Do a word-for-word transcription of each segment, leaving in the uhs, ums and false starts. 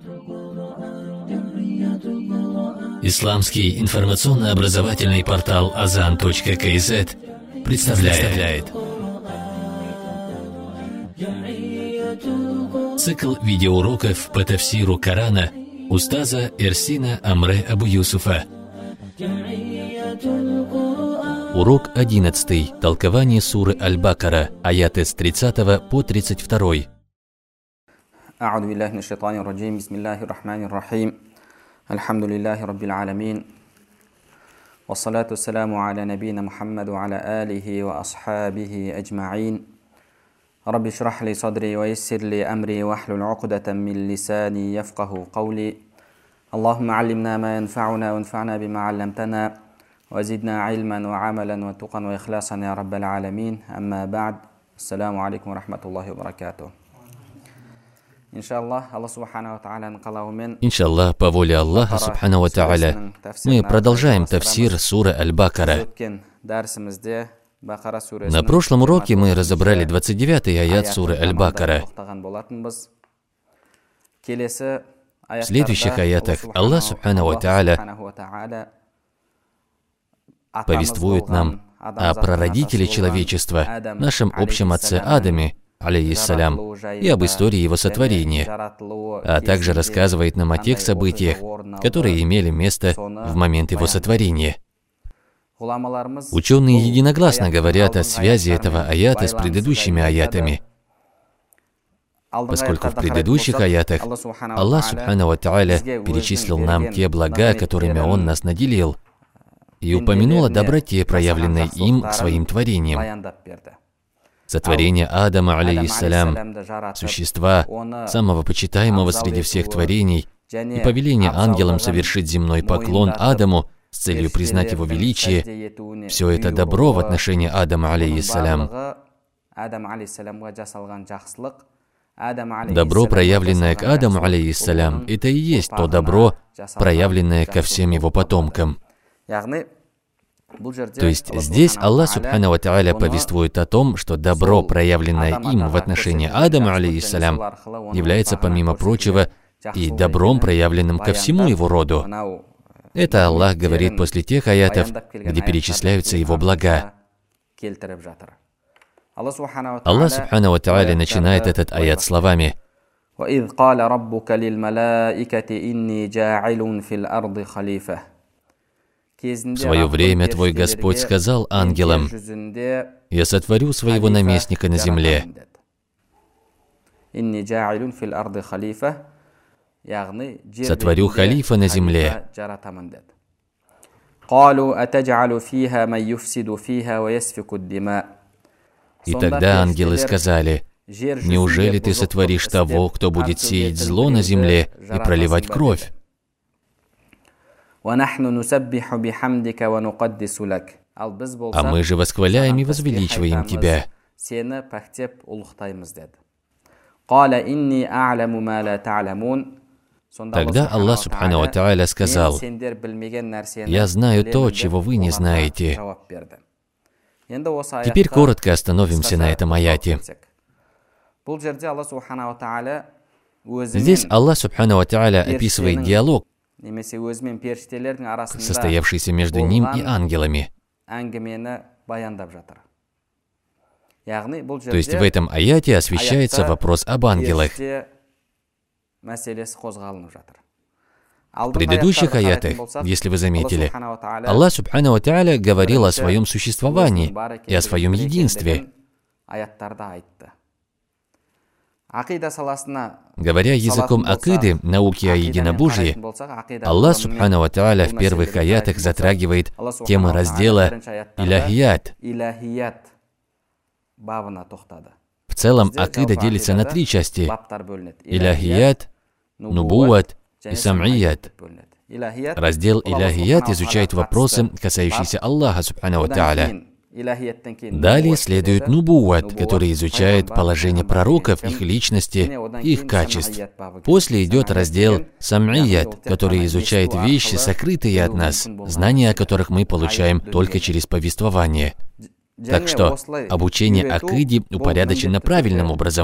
Исламский информационно-образовательный портал азан точка кей зет представляет цикл видеоуроков по тафсиру Корана устаза Эрсина Амре Абу Юсуфа. Урок одиннадцатый. Толкование суры Аль-Бакара, аяты с тридцатого по тридцать второй. أعوذ بالله من الشيطان الرجيم بسم الله الرحمن الرحيم الحمد لله رب العالمين والصلاة والسلام على نبينا محمد وعلى آله وأصحابه أجمعين رب اشرح لي صدري ويسر لي أمري واحلل عقدة من لساني يفقه قولي اللهم علمنا ما ينفعنا وانفعنا بما علمتنا وزدنا علما وعملا وتقا وإخلاصا يا رب العالمين أما بعد السلام عليكم ورحمة الله وبركاته. Иншаллах, по воле Аллаха Субхану ва Тааля, мы продолжаем тафсир суры Аль-Бакара. На прошлом уроке мы разобрали двадцать девятый аят суры Аль-Бакара. В следующих аятах Аллах Субхану ва Тааля повествует нам о прародителе человечества, нашем общем отце Адаме, алейхиссалям, и об истории его сотворения, а также рассказывает нам о тех событиях, которые имели место в момент его сотворения. Ученые единогласно говорят о связи этого аята с предыдущими аятами, поскольку в предыдущих аятах Аллах Субхану ва Тааля перечислил нам те блага, которыми Он нас наделил, и упомянул о доброте, проявленной им к своим творениям. Сотворение Адама, алейхиссалям, существа, самого почитаемого среди всех творений, и повеление ангелам совершить земной поклон Адаму с целью признать его величие, все это добро в отношении Адама, алейхиссалям. Добро, проявленное к Адаму, алейхиссалям, это и есть то добро, проявленное ко всем его потомкам. То есть здесь Аллах Субхану ва Тааля повествует о том, что добро, проявленное им в отношении Адама, алейхиссалям, является, помимо прочего, и добром, проявленным ко всему его роду. Это Аллах говорит после тех аятов, где перечисляются его блага. Аллах Субхану ва Тааля начинает этот аят словами: «وَإِذْ قَالَ رَبُّكَ لِلْمَلَائِكَةِ إِنِّي جَاعِلٌ فِي الْأَرْضِ خَلِيفَةً». В свое время Твой Господь сказал ангелам: «Я сотворю своего наместника на земле». Сотворю халифа на земле. И тогда ангелы сказали: «Неужели Ты сотворишь того, кто будет сеять зло на земле и проливать кровь?» А мы же восхваляем и возвеличиваем Тебя. Тогда Аллах Субхану ва Тааля сказал: «Я знаю то, чего вы не знаете». Теперь коротко остановимся на этом аяте. Здесь Аллах Субхану ва Тааля описывает диалог, состоявшийся между ним и ангелами. То есть в этом аяте освещается вопрос об ангелах. В предыдущих аятах, если вы заметили, Аллах Субхану ва Тааля говорил о своем существовании и о своем единстве. Говоря языком акиды, науки о единобожии, Аллах Субхану ва Тааля в первых аятах затрагивает тему раздела «Иляхият». В целом, акида делится на три части: «Иляхият», «Нубуат» и «Сам'ият». Раздел «Иляхият» изучает вопросы, касающиеся Аллаха Субхану ва Тааля. Далее следует нубуат, который изучает положение пророков, их личности, их качеств. После идет раздел сам'ият, который изучает вещи, сокрытые от нас, знания о которых мы получаем только через повествование. Так что обучение акиде упорядочено правильным образом,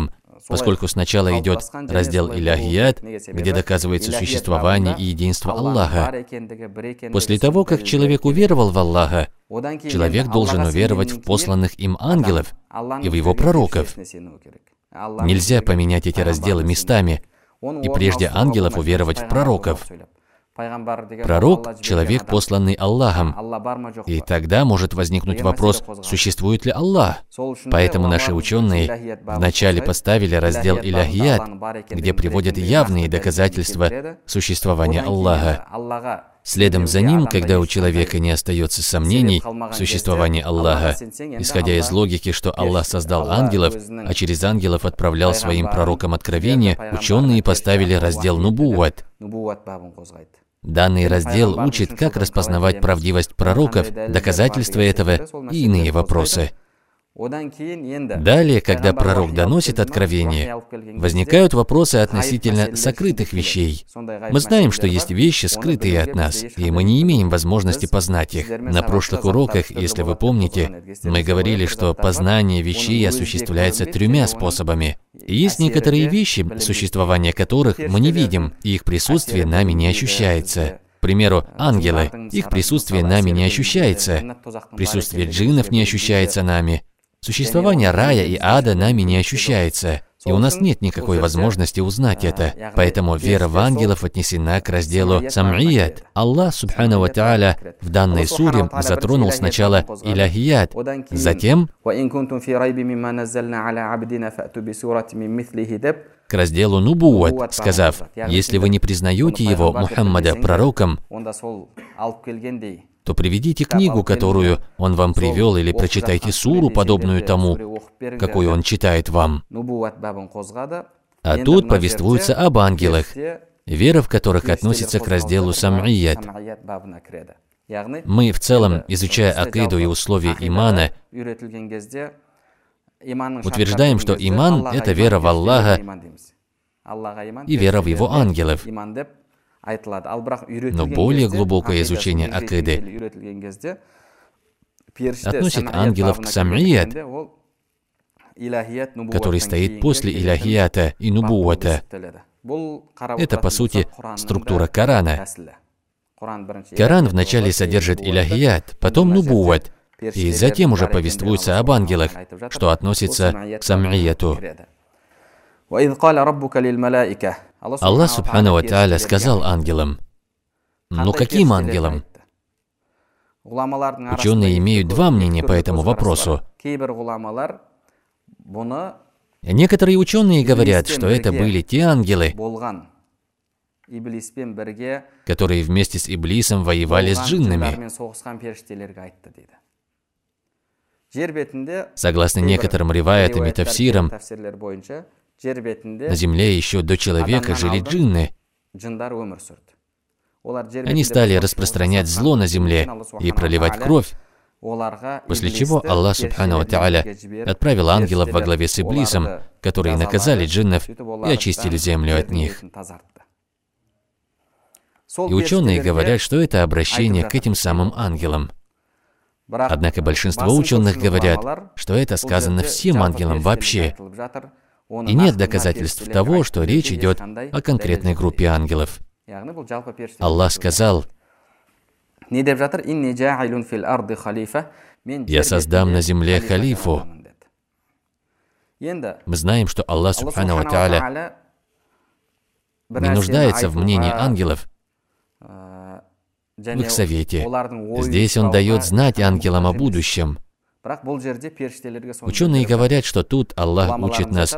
поскольку сначала идет раздел иляхият, где доказывается существование и единство Аллаха. После того, как человек уверовал в Аллаха, человек должен уверовать в посланных им ангелов и в его пророков. Нельзя поменять эти разделы местами, и прежде ангелов уверовать в пророков. Пророк – человек, посланный Аллахом, и тогда может возникнуть вопрос, существует ли Аллах. Поэтому наши ученые вначале поставили раздел иляхият, где приводят явные доказательства существования Аллаха. Следом за ним, когда у человека не остается сомнений в существовании Аллаха, исходя из логики, что Аллах создал ангелов, а через ангелов отправлял своим пророкам откровения, ученые поставили раздел нубувват. Данный раздел учит, как распознавать правдивость пророков, доказательства этого и иные вопросы. Далее, когда пророк доносит откровение, возникают вопросы относительно сокрытых вещей. Мы знаем, что есть вещи, скрытые от нас, и мы не имеем возможности познать их. На прошлых уроках, если вы помните, мы говорили, что познание вещей осуществляется тремя способами. И есть некоторые вещи, существование которых мы не видим, и их присутствие нами не ощущается. К примеру, ангелы, их присутствие нами не ощущается. Присутствие джиннов не ощущается нами. Существование рая и ада нами не ощущается, и у нас нет никакой возможности узнать это. Поэтому вера в ангелов отнесена к разделу сам'ият. Аллах, субхану ва тааля, в данной суре затронул сначала иляхият, затем к разделу нубувват, сказав, если вы не признаете его, Мухаммада, пророком, то приведите книгу, которую он вам привел, или прочитайте суру, подобную тому, какую он читает вам. А тут повествуется об ангелах, вера в которых относится к разделу сам'ият. Мы в целом, изучая акиду и условия имана, утверждаем, что иман – это вера в Аллаха и вера в его ангелов. Но более глубокое изучение акиды относит ангелов к сам'ият, который стоит после иляхията и нубуввата. Это, по сути, структура Корана. Коран вначале содержит иляхият, потом нубувват, и затем уже повествуется об ангелах, что относится к сам'ияту. Аллах, субхану ва тааля, сказал ангелам. Но каким ангелам? Ученые имеют два мнения по этому вопросу. Некоторые ученые говорят, что это были те ангелы, которые вместе с Иблисом воевали с джиннами. Согласно некоторым риваятам и тафсирам, на земле еще до человека жили джинны. Они стали распространять зло на земле и проливать кровь, после чего Аллах, субхану ва тааля, отправил ангелов во главе с Иблисом, которые наказали джиннов и очистили землю от них. И ученые говорят, что это обращение к этим самым ангелам. Однако большинство ученых говорят, что это сказано всем ангелам вообще, и нет доказательств того, что речь идет о конкретной группе ангелов. Аллах сказал: «Я создам на земле халифу». Мы знаем, что Аллах, субхану ва тааля, не нуждается в мнении ангелов, в их совете. Здесь Он дает знать ангелам о будущем. Ученые говорят, что тут Аллах учит нас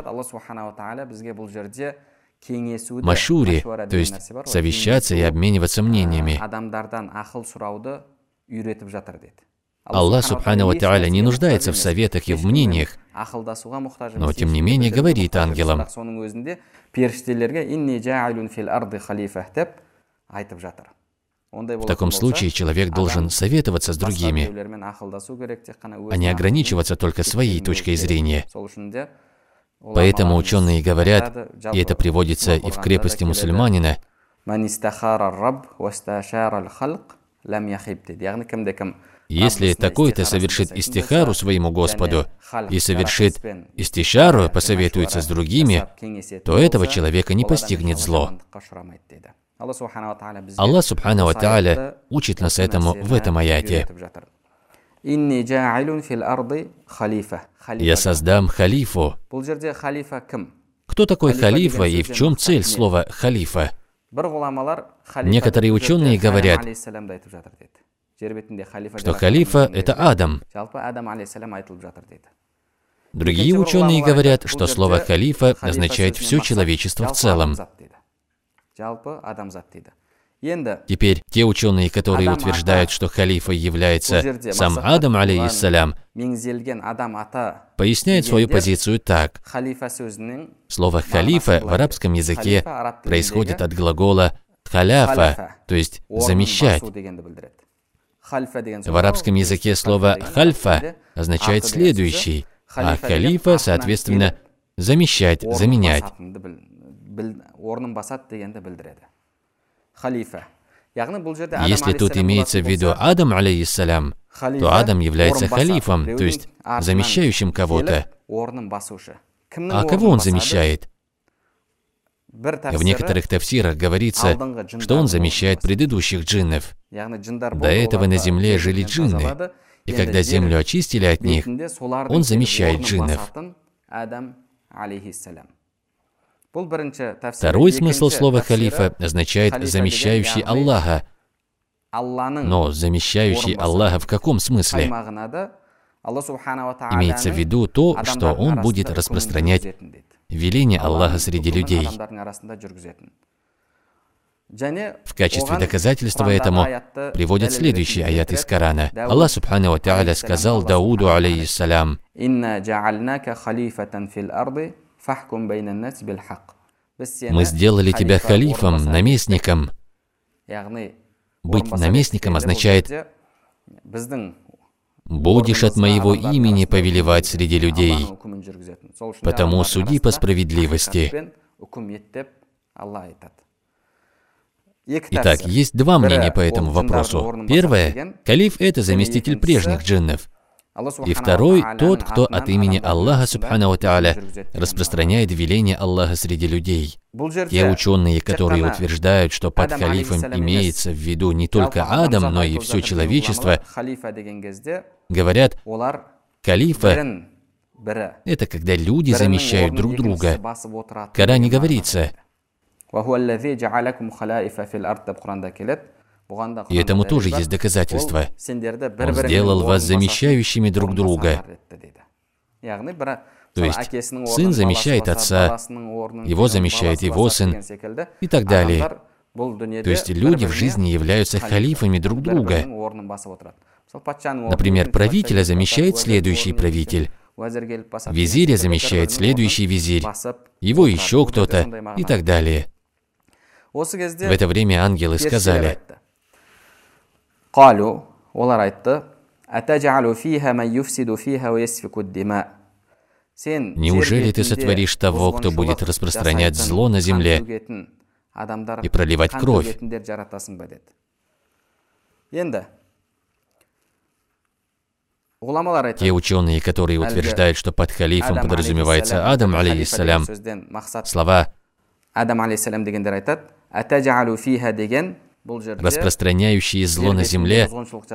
машуре, то есть совещаться и обмениваться мнениями. Аллах, субхану ва тааля, не нуждается в советах и в мнениях, но тем не менее говорит ангелам. В таком случае человек должен советоваться с другими, а не ограничиваться только своей точкой зрения. Поэтому ученые говорят, и это приводится и в крепости мусульманина, Если такой-то совершит истихару своему Господу и совершит истишару, посоветуется с другими, то этого человека не постигнет зло. Аллах Субхану ва Тааля учит нас этому в этом аяте. «Я создам халифу». Кто такой халифа и в чем цель слова «халифа»? Некоторые ученые говорят, что халифа — это Адам. Другие ученые говорят, что слово «халифа» означает все человечество в целом. Теперь те ученые, которые утверждают, что халифой является сам Адам, алейхиссалям, поясняют свою позицию так. Слово «халифа» в арабском языке происходит от глагола «халяфа», то есть «замещать». В арабском языке слово «хальфа» означает «следующий», а «халифа», соответственно, «замещать», «заменять». Если тут имеется в виду Адам, алейхиссалям, то Адам является халифом, то есть замещающим кого-то. А кого он замещает? В некоторых тафсирах говорится, что он замещает предыдущих джиннов. До этого на земле жили джинны, и когда землю очистили от них, он замещает джиннов. Второй смысл слова «халифа» означает «замещающий Аллаха». Но замещающий Аллаха в каком смысле? Имеется в виду то, что он будет распространять веление Аллаха среди людей. В качестве доказательства этому приводят следующий аят из Корана. Аллах Субхану ва Тааля сказал Дауду, алейхиссалям: «Мы сделали тебя халифом, наместником». Быть наместником означает «будешь от моего имени повелевать среди людей, потому суди по справедливости». Итак, есть два мнения по этому вопросу. Первое – халиф – это заместитель прежних джиннов. И второй – тот, кто от имени Аллаха Субхану ва Тааля распространяет веление Аллаха среди людей. Те ученые, которые утверждают, что под халифом имеется в виду не только Адам, но и все человечество, говорят, халифа – это когда люди замещают друг друга. В Коране говорится, и этому тоже есть доказательства. Он сделал вас замещающими друг друга. То есть сын замещает отца, его замещает его сын и так далее. То есть люди в жизни являются халифами друг друга. Например, правителя замещает следующий правитель, визиря замещает следующий визирь, его еще кто-то и так далее. В это время ангелы сказали: «Неужели ты сотворишь того, кто будет распространять зло на земле и проливать кровь?» Те ученые, которые утверждают, что под халифом подразумевается Адам, алейхиссалям, слова «распространяющие зло на земле»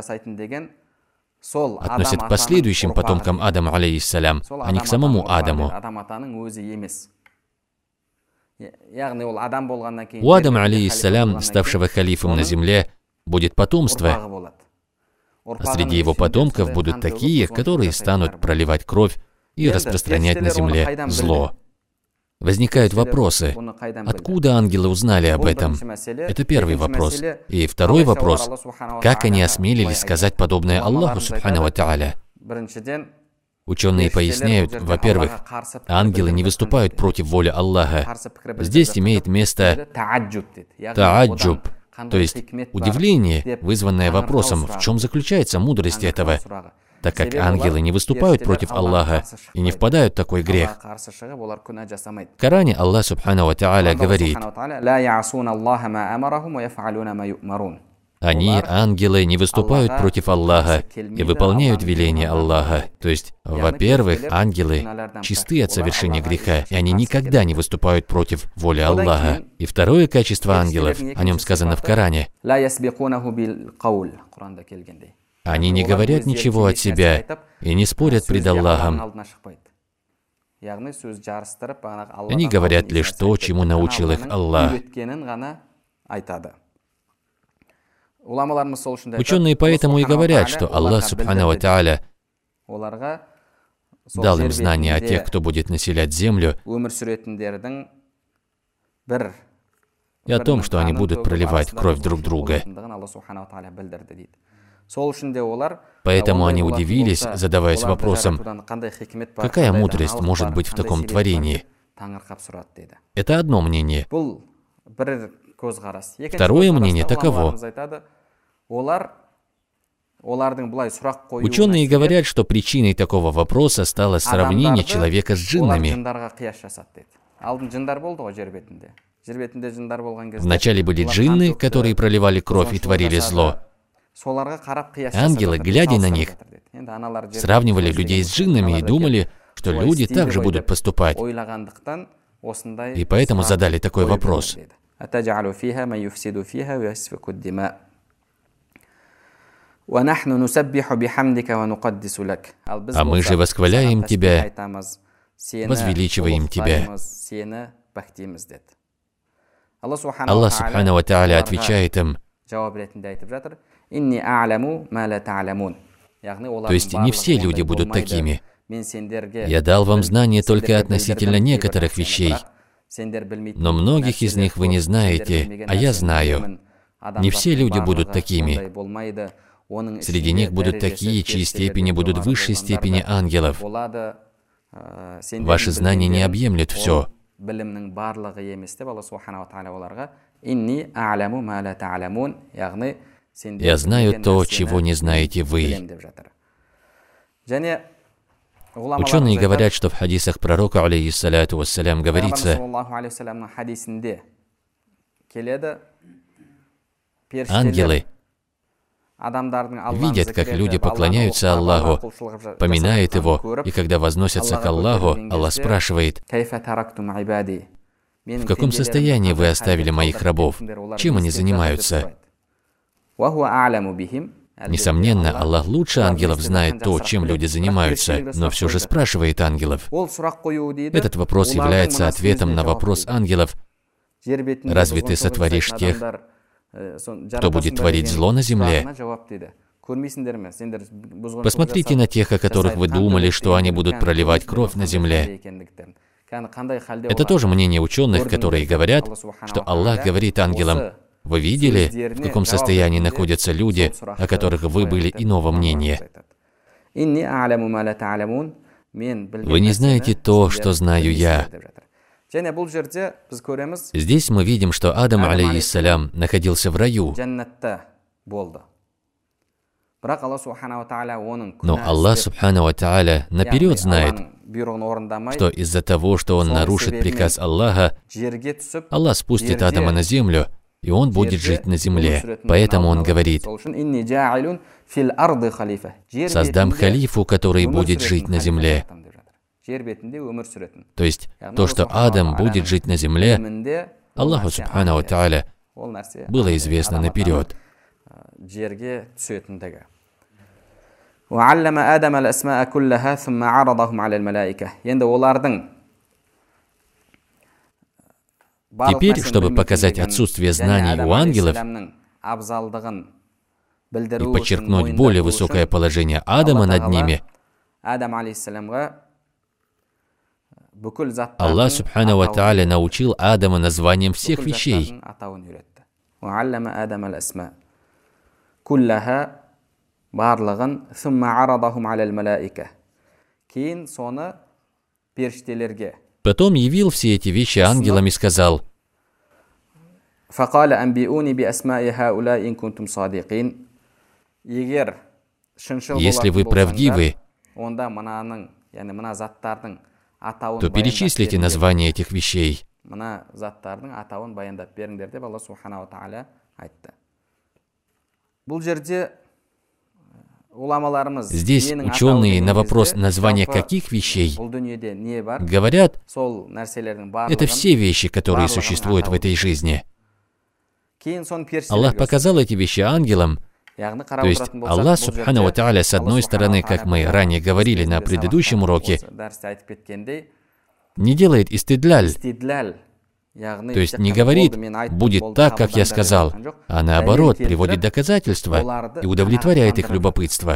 относят к последующим потомкам Адама, алейхиссалям, а не к самому Адаму. У Адама, алейхиссалям, ставшего халифом на земле, будет потомство, а среди его потомков будут такие, которые станут проливать кровь и распространять на земле зло. Возникают вопросы. Откуда ангелы узнали об этом? Это первый вопрос. И второй вопрос. Как они осмелились сказать подобное Аллаху Субхану ва Тааля? Ученые поясняют, во-первых, ангелы не выступают против воли Аллаха. Здесь имеет место та'аджуб, то есть удивление, вызванное вопросом, в чем заключается мудрость этого, так как ангелы не выступают против Аллаха и не впадают в такой грех. В Коране Аллах Субхану ва Тааля говорит: Они, ангелы, не выступают против Аллаха и выполняют веления Аллаха. То есть, во-первых, ангелы чисты от совершения греха, и они никогда не выступают против воли Аллаха. И второе качество ангелов, о нем сказано в Коране: они не говорят ничего от себя и не спорят пред Аллахом. Они говорят лишь то, чему научил их Аллах. Ученые поэтому и говорят, что Аллах Субхану ва Тааля дал им знания о тех, кто будет населять землю, и о том, что они будут проливать кровь друг друга. Поэтому они удивились, задаваясь вопросом, какая мудрость может быть в таком творении? Это одно мнение. Второе мнение таково. Ученые говорят, что причиной такого вопроса стало сравнение человека с джиннами. Вначале были джинны, которые проливали кровь и творили зло. Ангелы, глядя на них, сравнивали людей с джиннами и думали, что люди также будут поступать. И поэтому задали такой вопрос. А мы же восхваляем Тебя, возвеличиваем Тебя. Аллах Субхану ва Тааля отвечает им: то есть не все люди будут такими. Я дал вам знания только относительно некоторых вещей, но многих из них вы не знаете, а я знаю. Не все люди будут такими. Среди них будут такие, чьи степени будут в высшей степени ангелов. Ваши знания не объемлют все. Я знаю то, чего не знаете вы. Ученые говорят, что в хадисах пророка, алейхиссаляту вассалям, говорится: ангелы видят, как люди поклоняются Аллаху, поминают Его, и когда возносятся к Аллаху, Аллах спрашивает: в каком состоянии вы оставили моих рабов? Чем они занимаются? Несомненно, Аллах лучше ангелов знает то, чем люди занимаются, но все же спрашивает ангелов. Этот вопрос является ответом на вопрос ангелов: разве ты сотворишь тех, кто будет творить зло на земле? Посмотрите на тех, о которых вы думали, что они будут проливать кровь на земле. Это тоже мнение ученых, которые говорят, что Аллах говорит ангелам: вы видели, в каком состоянии находятся люди, о которых вы были иного мнения? Вы не знаете то, что знаю я. Здесь мы видим, что Адам, алейхиссалям, находился в раю. Но Аллах Субхану ва Тааля наперед знает, что из-за того, что он нарушит приказ Аллаха, Аллах спустит Адама на землю, и он будет жить на земле. Поэтому он говорит: создам халифу, который будет жить на земле. То есть, то, что Адам будет жить на земле, Аллаху Субхану ва Тааля было известно наперед. Теперь, чтобы показать отсутствие знаний у ангелов и подчеркнуть более высокое положение Адама над ними, Аллах Субхану ва Тааля научил Адама названиям всех вещей. Потом явил все эти вещи ангелам и сказал: если вы правдивы, то перечислите названия этих вещей. Здесь ученые на вопрос названия каких вещей говорят, это все вещи, которые существуют в этой жизни. Аллах показал эти вещи ангелам. То есть Аллах, субхану ва тааля, с одной стороны, как мы ранее говорили на предыдущем уроке, не делает истидляль, то есть не говорит, будет так, как я сказал, а наоборот, приводит доказательства и удовлетворяет их любопытство.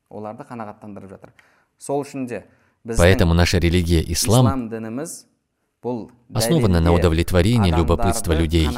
Поэтому наша религия, ислам, основана на удовлетворении любопытства людей.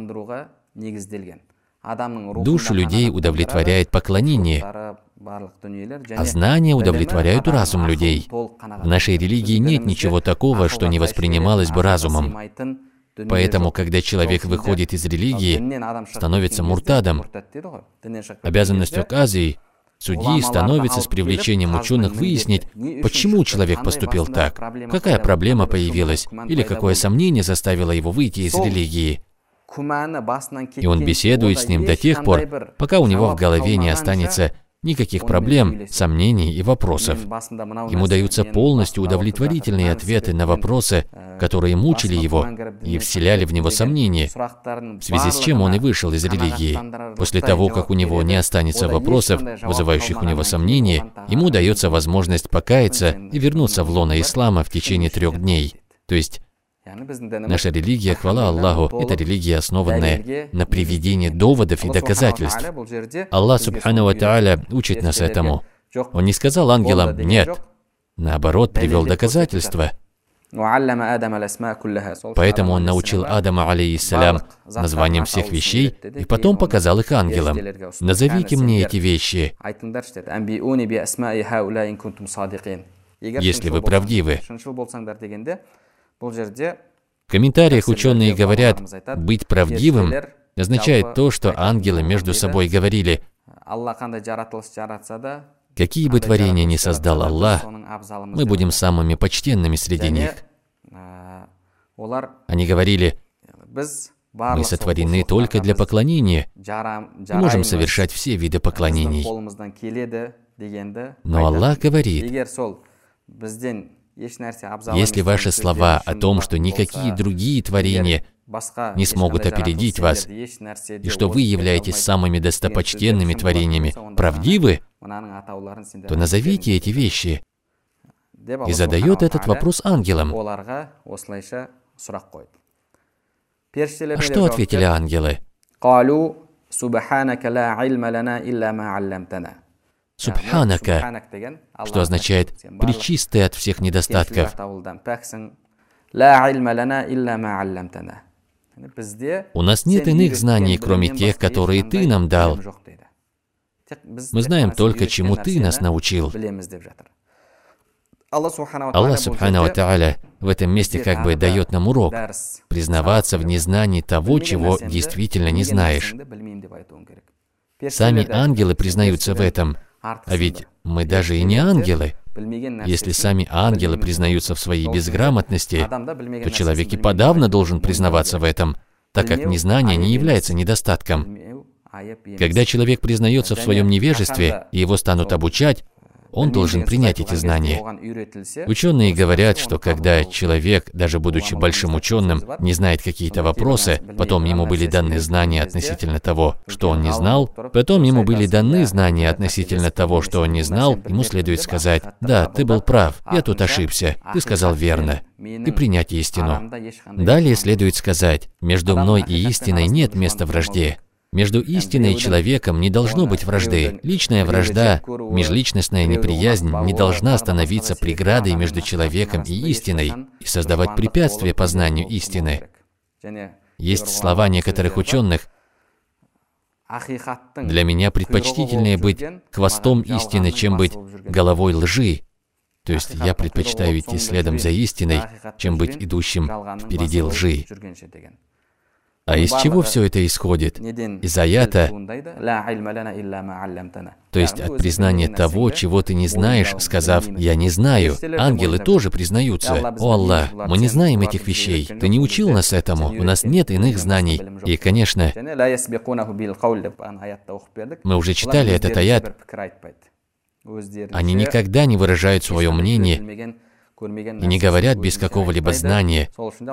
Душу людей удовлетворяет поклонение, а знания удовлетворяют разум людей. В нашей религии нет ничего такого, что не воспринималось бы разумом. Поэтому, когда человек выходит из религии, становится муртадом. Обязанностью кази, судьи, становится с привлечением ученых выяснить, почему человек поступил так, какая проблема появилась, или какое сомнение заставило его выйти из религии. И он беседует с ним до тех пор, пока у него в голове не останется никаких проблем, сомнений и вопросов. Ему даются полностью удовлетворительные ответы на вопросы, которые мучили его и вселяли в него сомнения, в связи с чем он и вышел из религии. После того, как у него не останется вопросов, вызывающих у него сомнения, ему дается возможность покаяться и вернуться в лоно ислама в течение трех дней. То есть наша религия, хвала Аллаху, это религия, основанная на приведении доводов и доказательств. Аллах, субхану ва тааля, учит нас этому. Он не сказал ангелам «нет», наоборот, привел доказательства. Поэтому он научил Адама, алейхиссалям, названием всех вещей, и потом показал их ангелам. «Назовите мне эти вещи, если вы правдивы». В комментариях ученые говорят, быть правдивым означает то, что ангелы между собой говорили, какие бы творения ни создал Аллах, мы будем самыми почтенными среди них. Они говорили, мы сотворены только для поклонения, и можем совершать все виды поклонений. Но Аллах говорит, если ваши слова о том, что никакие другие творения не смогут опередить вас, и что вы являетесь самыми достопочтенными творениями, правдивы, то назовите эти вещи. И задает этот вопрос ангелам. А что ответили ангелы? Субханака, что означает «пречистый от всех недостатков». У нас нет иных знаний, кроме тех, которые Ты нам дал. Мы знаем только, чему Ты нас научил. Аллах, субхану ва тааля, в этом месте как бы дает нам урок признаваться в незнании того, чего действительно не знаешь. Сами ангелы признаются в этом. А ведь мы даже и не ангелы. Если сами ангелы признаются в своей безграмотности, то человек и подавно должен признаваться в этом, так как незнание не является недостатком. Когда человек признается в своем невежестве, и его станут обучать, он должен принять эти знания. Ученые говорят, что когда человек, даже будучи большим ученым, не знает какие-то вопросы, потом ему были даны знания относительно того, что он не знал, потом ему были даны знания относительно того, что он не знал, ему следует сказать: «Да, ты был прав, я тут ошибся, ты сказал верно», и принять истину. Далее следует сказать: «Между мной и истиной нет места вражде». Между истиной и человеком не должно быть вражды. Личная вражда, межличностная неприязнь не должна становиться преградой между человеком и истиной и создавать препятствия познанию истины. Есть слова некоторых ученых: «Для меня предпочтительнее быть хвостом истины, чем быть головой лжи». То есть я предпочитаю идти следом за истиной, чем быть идущим впереди лжи. А из чего все это исходит? Из аята, то есть от признания того, чего ты не знаешь, сказав «я не знаю». Ангелы тоже признаются: «О Аллах, мы не знаем этих вещей, ты не учил нас этому, у нас нет иных знаний». И, конечно, мы уже читали этот аят, они никогда не выражают свое мнение и не говорят без какого-либо знания.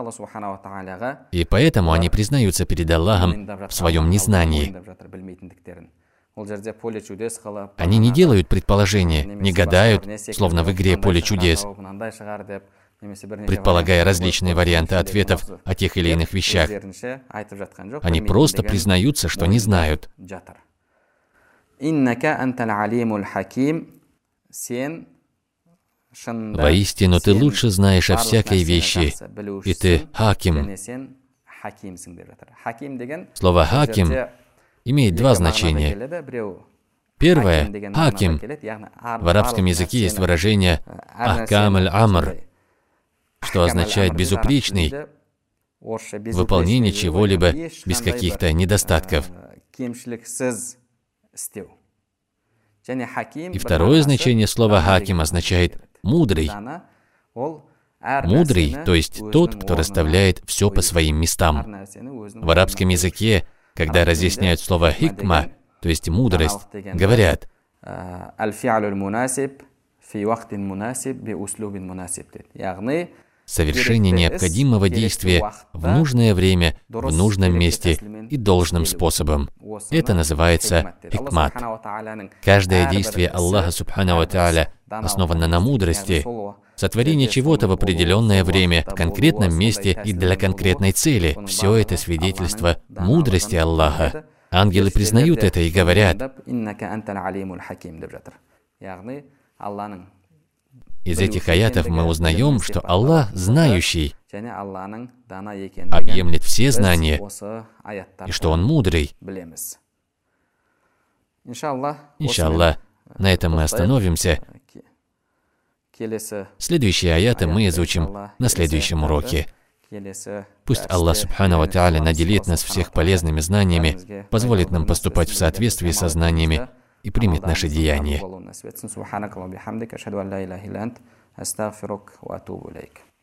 И поэтому они признаются перед Аллахом в своем незнании. Они не делают предположения, не гадают, словно в игре «Поле чудес», предполагая различные варианты ответов о тех или иных вещах. Они просто признаются, что не знают. Воистину, ты лучше знаешь о всякой вещи, и ты хаким. Слово «хаким» имеет два значения. Первое — хаким. В арабском языке есть выражение «ахкам аль-амр», что означает «безупречный», выполнение чего-либо без каких-то недостатков. И второе значение слова «хаким» означает «мудрый». Мудрый, то есть тот, кто расставляет все по своим местам. В арабском языке, когда разъясняют слово «хикма», то есть мудрость, говорят: совершение необходимого действия в нужное время, в нужном месте и должным способом. Это называется хикмат. Каждое действие Аллаха Субхану ва Тааля основано на мудрости. Сотворение чего-то в определенное время, в конкретном месте и для конкретной цели. Все это свидетельство мудрости Аллаха. Ангелы признают это и говорят. Из этих аятов мы узнаем, что Аллах знающий, объемлет все знания, и что Он мудрый. Иншаллах, на этом мы остановимся. Следующие аяты мы изучим на следующем уроке. Пусть Аллах Субхану ва Тааля наделит нас всех полезными знаниями, позволит нам поступать в соответствии со знаниями и примет наши деяния.